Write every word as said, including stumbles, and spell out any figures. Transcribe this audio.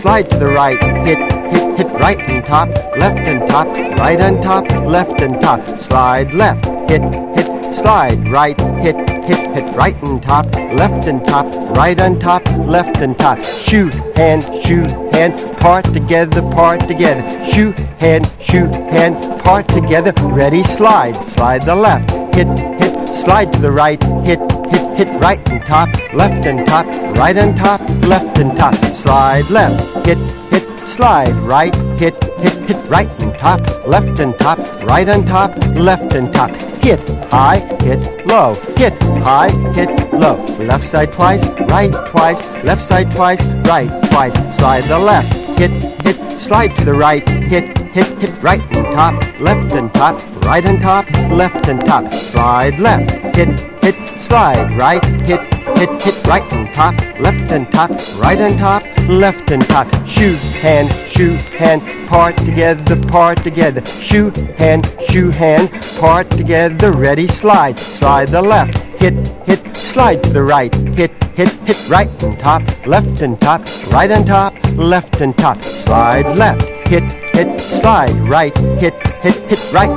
slide to the right, hit, hit, hit right and top, left and top, right and top, left and top, slide left, hit, hit, slide right, hit, hit, hit right and top, left and top, right and top, left and top, shoe, hand, shoe, hand, part together, part together, shoe, hand, shoe, hand, part together, ready, slide, slide the left, hit, hit, slide to the right, hit, hit, hit right and top, left and top, right and top, left and top, slide left, hit, hit, slide right, hit, hit, hit right and top, left and top, right and top, left and top, hit, high, hit, low, hit, high, hit, low, left side twice, right twice, left side twice, right twice, slide the left, hit, hit, slide to the right, hit, hit, hit right and top, left and top, right and top, left and top, slide left, hit, hit, slide right, hit, hit, hit right and top, left and top, right and top, left and top, shoe, hand, shoe, hand, part together, part together, shoe, hand, shoe, hand, part together, ready, slide, slide the left, hit, hit, slide to the right, hit, hit, hit right and top, left and top, right and top, left and top, slide left, hit, hit, slide right, hit, hit, hit right